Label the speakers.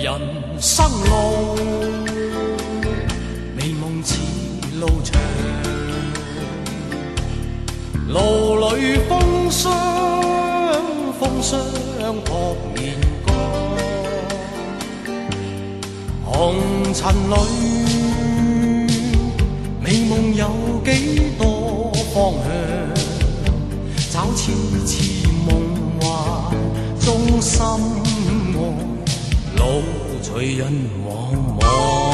Speaker 1: 人生路，美梦似路长，路里风霜扑面干，红尘里美梦有几多方向，找痴痴梦幻中心爱，路随人茫茫。